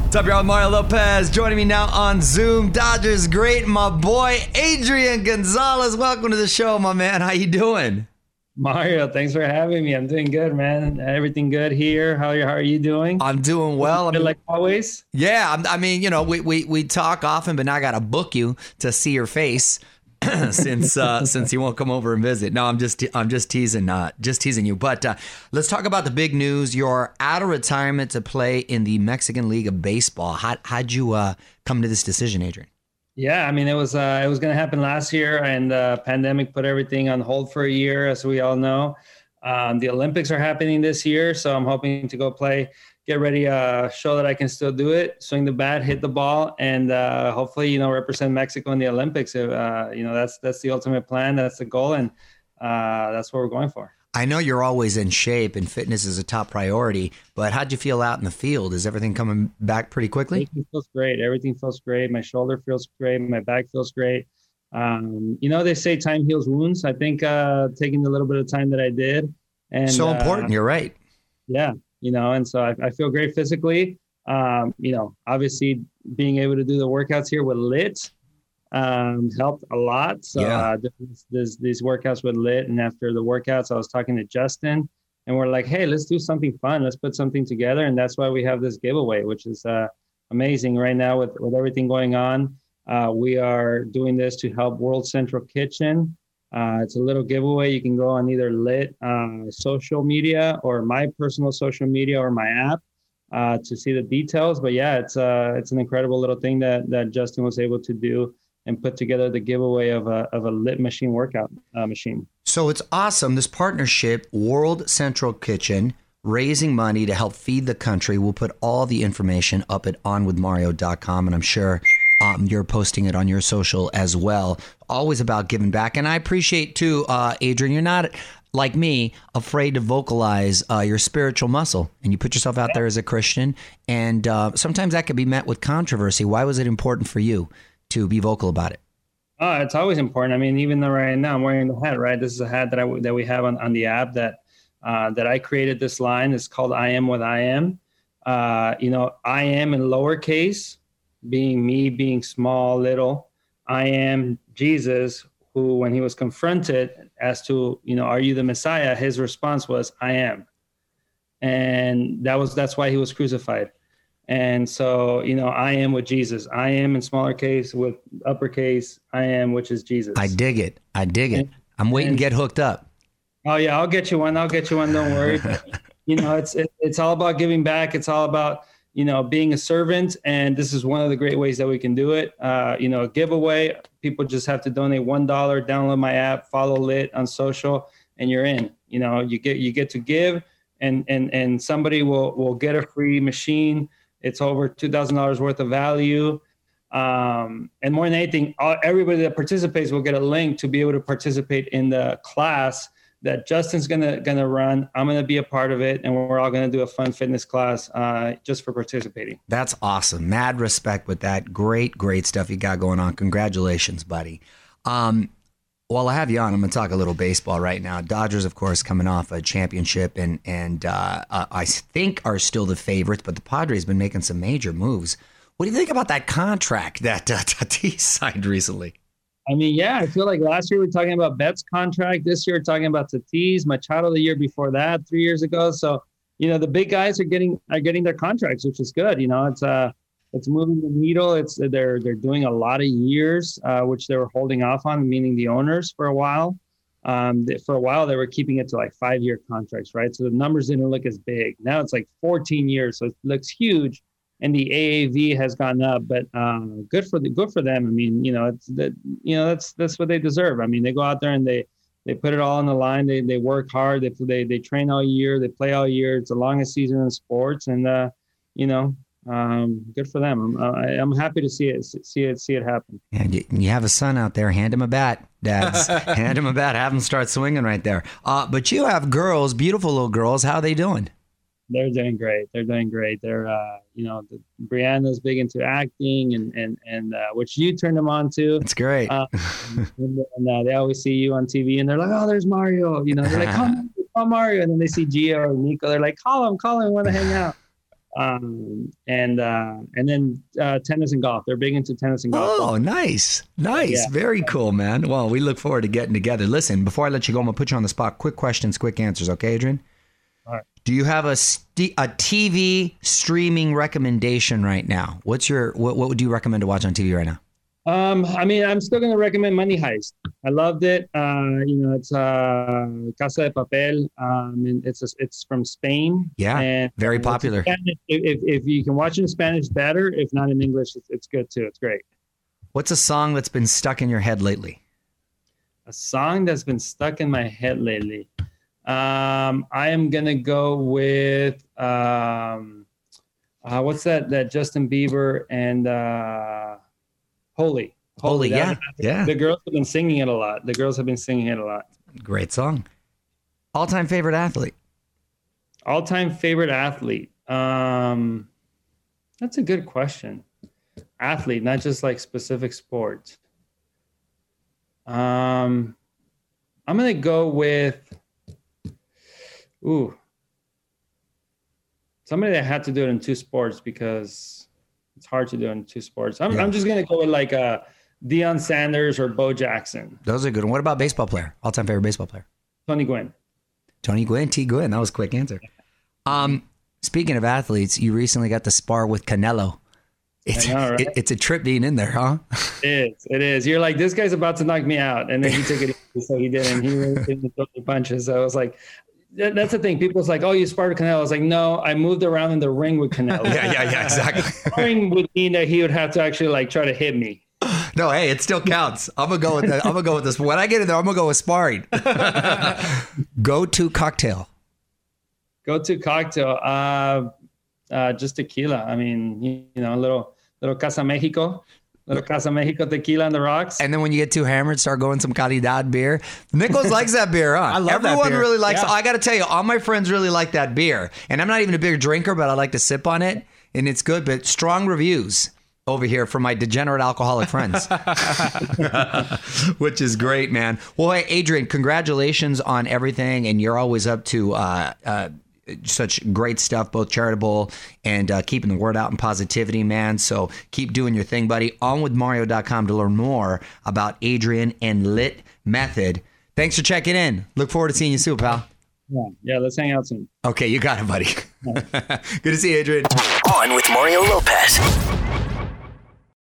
What's up, y'all? Mario Lopez joining me now on Zoom. Dodgers great, my boy Adrian Gonzalez. Welcome to the show, my man. How you doing? Mario, thanks for having me. I'm doing good, man. Everything good here. How are you doing? I'm doing well. Like always? Yeah, I mean, you know, we talk often, but now I got to book you to see your face since you won't come over and visit. No, I'm just teasing you. But let's talk about the big news. You're out of retirement to play in the Mexican League of Baseball. How'd you come to this decision, Adrian? Yeah, I mean, it was going to happen last year, and the pandemic put everything on hold for a year, as we all know. The Olympics are happening this year, so I'm hoping to go play, get ready, show that I can still do it, swing the bat, hit the ball, and hopefully, represent Mexico in the Olympics. That's the ultimate plan. That's the goal, and that's what we're going for. I know you're always in shape and fitness is a top priority, but how'd you feel out in the field? Is everything coming back pretty quickly? Everything feels great. My shoulder feels great. My back feels great. They say time heals wounds. I think taking the little bit of time that I did. And so important. You're right. Yeah. And so I feel great physically. Obviously being able to do the workouts here with LIT helped a lot. So these workouts with LIT, and after the workouts, I was talking to Justin, and we're like, hey, let's do something fun. Let's put something together. And that's why we have this giveaway, which is amazing right now with everything going on. We are doing this to help World Central Kitchen. It's a little giveaway. You can go on either LIT social media or my personal social media or my app to see the details. But yeah, it's an incredible little thing that Justin was able to do and put together the giveaway of a LIT machine workout machine. So it's awesome. This partnership, World Central Kitchen, raising money to help feed the country. We'll put all the information up at onwithmario.com, and I'm sure you're posting it on your social as well. Always about giving back. And I appreciate too, Adrian, you're not like me, afraid to vocalize your spiritual muscle, and you put yourself out there as a Christian. And sometimes that could be met with controversy. Why was it important for you to be vocal about it? It's always important. I mean, even though right now I'm wearing the hat, right? This is a hat that we have on the app that I created. This line is called "I am what I am." I am in lowercase, being me, being small, little. I am Jesus, who, when he was confronted as to, are you the Messiah? His response was, I am. And that's why he was crucified. And so, I am with Jesus. I am in smaller case with uppercase. I am, which is Jesus. I dig it. I'm waiting to get hooked up. Oh yeah, I'll get you one. Don't worry. It's all about giving back. It's all about, being a servant. And this is one of the great ways that we can do it. A giveaway. People just have to donate $1, download my app, follow LIT on social, and you're in. You get to give, and somebody will get a free machine. It's over $2,000 worth of value. And more than anything, everybody that participates will get a link to be able to participate in the class that Justin's gonna run. I'm gonna be a part of it, and we're all gonna do a fun fitness class just for participating. That's awesome. Mad respect with that. Great stuff you got going on. Congratulations, buddy. While I have you on, I'm going to talk a little baseball right now. Dodgers, of course, coming off a championship and I think are still the favorites, but the Padres been making some major moves. What do you think about that contract that Tatis signed recently? I mean, yeah, I feel like last year we were talking about Betts' contract. This year we're talking about Tatis, Machado the year before that, 3 years ago. So, the big guys are getting their contracts, which is good. It's moving the needle. They're doing a lot of years, which they were holding off on, meaning the owners for a while. For a while, they were keeping it to like 5-year contracts, right? So the numbers didn't look as big. Now it's like 14 years, so it looks huge, and the AAV has gone up. But good for them. I mean, that's what they deserve. I mean, they go out there and they put it all on the line. They work hard. They train all year. They play all year. It's the longest season in sports, and good for them. I'm happy to see it happen. Yeah, you have a son out there. Hand him a bat, dads. Hand him a bat. Have him start swinging right there. But you have girls, beautiful little girls. How are they doing? They're doing great. They're, Brianna's big into acting and which you turned them on to. It's great. And they always see you on TV and they're like, oh, there's Mario. They're like, call Mario. And then they see Gio or Nico. They're like, call him, want to hang out. And then tennis and golf. They're big into tennis and golf. Oh, nice. Yeah. Very cool, man. Well, we look forward to getting together. Listen, before I let you go, I'm going to put you on the spot. Quick questions, quick answers. Okay, Adrian? All right. Do you have a TV streaming recommendation right now? What would you recommend to watch on TV right now? I mean, I'm still going to recommend Money Heist. I loved it. It's Casa de Papel. And it's from Spain. Yeah, and very popular. If you can watch it in Spanish, better. If not in English, it's good too. It's great. What's a song that's been stuck in your head lately? A song that's been stuck in my head lately. I am gonna go with what's that Justin Bieber and Holy. Yeah. The girls have been singing it a lot. Great song. All-time favorite athlete? All-time favorite athlete. That's a good question. Athlete, not just like specific sports. I'm gonna go with somebody that had to do it in two sports because it's hard to do it in two sports. I'm just gonna go with like Deion Sanders or Bo Jackson. Those are good. What about baseball player? All-time favorite baseball player? Tony Gwynn. T. Gwynn. That was a quick answer. Speaking of athletes, you recently got to spar with Canelo. It's a trip being in there, huh? It is. You're like, this guy's about to knock me out. And then he took it easy, so he didn't. He really didn't throw the punches. So I was like, that's the thing. People's like, oh, you sparred with Canelo. I was like, no, I moved around in the ring with Canelo. Yeah, exactly. Sparring would mean that he would have to actually like try to hit me. No, hey, it still counts. I'm gonna go with that. I'm gonna go with this. When I get in there, I'm gonna go with sparring. Go-to cocktail. Just tequila. I mean, a little Casa Mexico. Little Casa Mexico tequila on the rocks. And then when you get too hammered, start going some Calidad beer. Nichols likes that beer, huh? I love that Everyone beer. really likes it. I got to tell you, all my friends really like that beer. And I'm not even a big drinker, but I like to sip on it. And it's good, but strong reviews over here from my degenerate alcoholic friends. Which is great, man. Well, hey, Adrian, congratulations on everything. And you're always up to such great stuff, both charitable and keeping the word out and positivity, man. So keep doing your thing, buddy. OnWithMario.com to learn more about Adrian and Lit Method. Thanks for checking in. Look forward to seeing you soon, pal. Yeah, let's hang out soon. Okay, you got it, buddy. Good to see you, Adrian. On with Mario Lopez.